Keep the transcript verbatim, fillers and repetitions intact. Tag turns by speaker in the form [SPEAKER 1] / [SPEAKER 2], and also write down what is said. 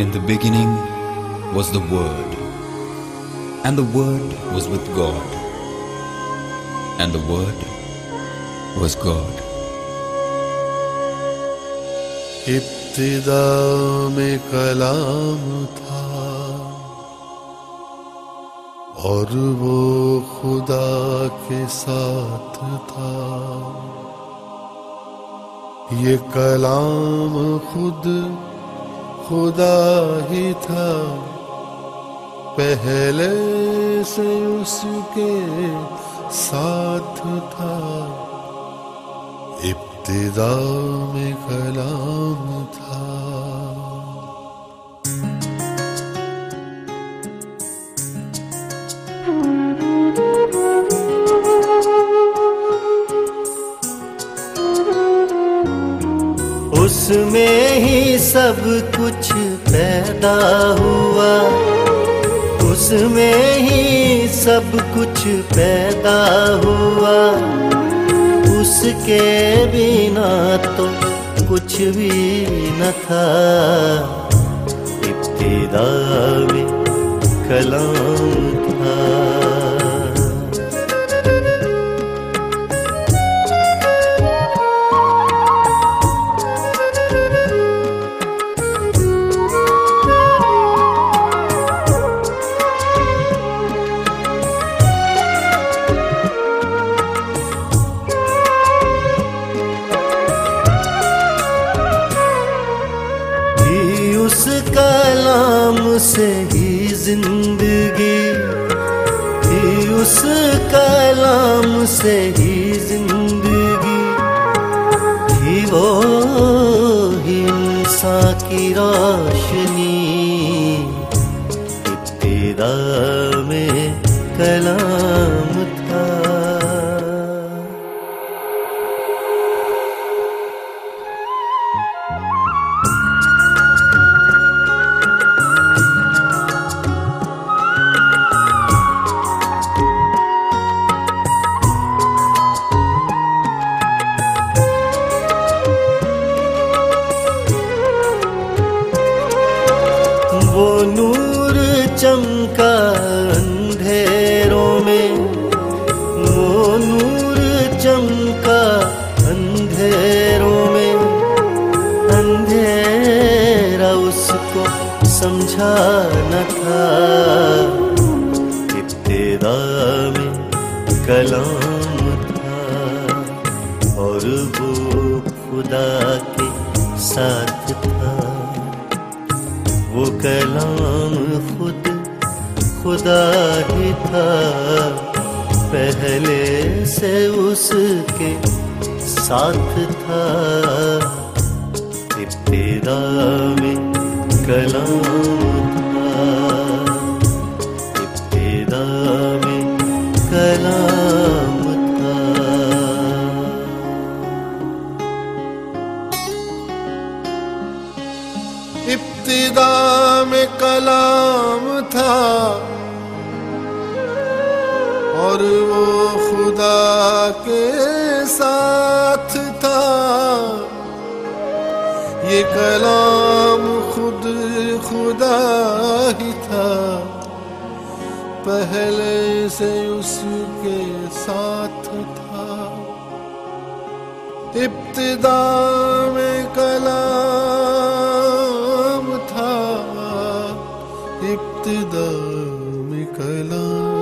[SPEAKER 1] In the beginning was the Word, and the Word was with God, and the Word was God.
[SPEAKER 2] इब्तिदा में कलाम था और वो खुदा के साथ था। ये कलाम खुद खुदा ही था, पहले से उसके साथ था। इब्तिदा में कलाम था।
[SPEAKER 3] उसमें ही सब कुछ पैदा हुआ, उसमें ही सब कुछ पैदा हुआ। उसके बिना तो कुछ भी न था। इब्तिदा में कलाम था। उस कलाम से ही जिंदगी थी, उस कलाम से ही जिंदगी थी। वो ही इंसान की रोशनी। इब्तिदा में कलाम था। वो नूर चमका अंधेरों में, वो नूर चमका अंधेरों में। अंधेरा उसको समझा न था। इब्तिदा में कलाम था और वो खुदा के साथ था। वो कलाम खुद खुदा ही था, पहले से उसके साथ था। इब्तिदा में कलाम था। इब्तिदा में कलाम था।
[SPEAKER 2] इब्तिदा में कलाम था और वो खुदा के साथ था। ये कलाम खुद खुदा ही था, पहले से उसके साथ था। इब्तिदा में कलाम था। इब्तिदा में कलाम